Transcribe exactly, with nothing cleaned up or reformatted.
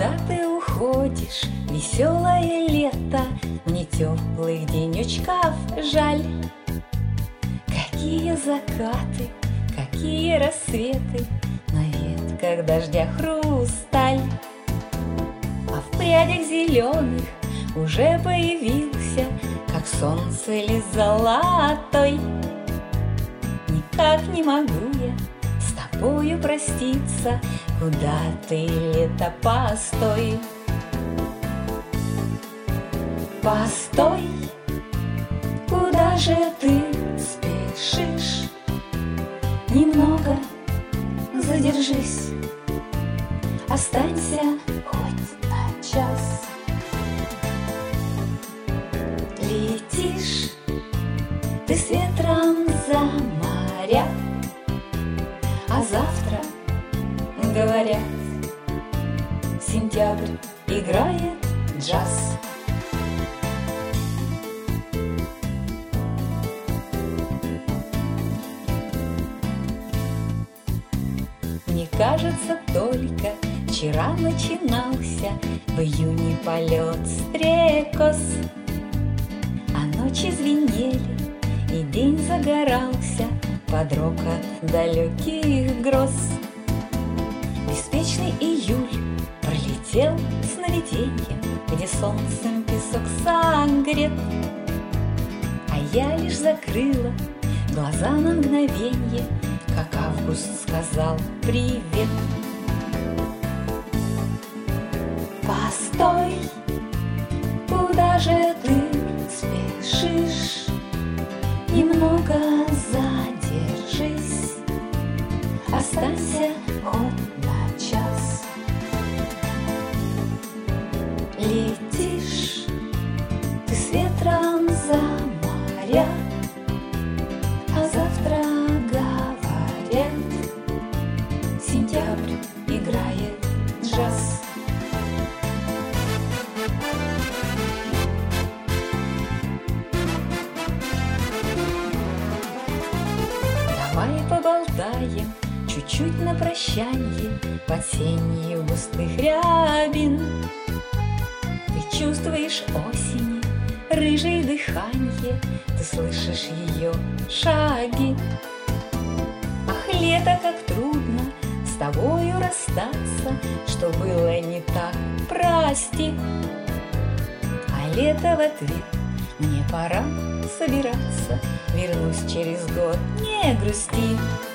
Куда ты уходишь, веселое лето? Мне теплых денечков жаль. Какие закаты, какие рассветы, на ветках дождя хрусталь. А в прядях зеленых уже появился, как солнце лист золотой. Никак не могу я с тобою проститься, куда ты, лето, постой. Постой, куда же ты спешишь? Немного задержись, останься хоть на час. Летишь ты с ветром за моря, а завтра, говорят, сентябрь играет джаз. Мне кажется, только вчера начинался в июне полет стрекоз, а ночи звенели и день загорался под рокот далеких гроз. Беспечный июль пролетел сновиденьем, где солнцем песок согрет, а я лишь закрыла глаза на мгновенье, как август сказал привет. Постой, куда же ты спешишь? Немного задержись, останься хоть на час. Летишь ты с ветром за моря, а завтра, говорят, сентябрь играет джаз. Давай поболтаем чуть-чуть на прощанье под сенью густых рябин. Ты чувствуешь осень, рыжее дыханье, ты слышишь ее шаги. Ах, лето, как трудно с тобою расстаться, что было не так, прости. А лето в ответ: мне пора собираться, вернусь через год, не грусти.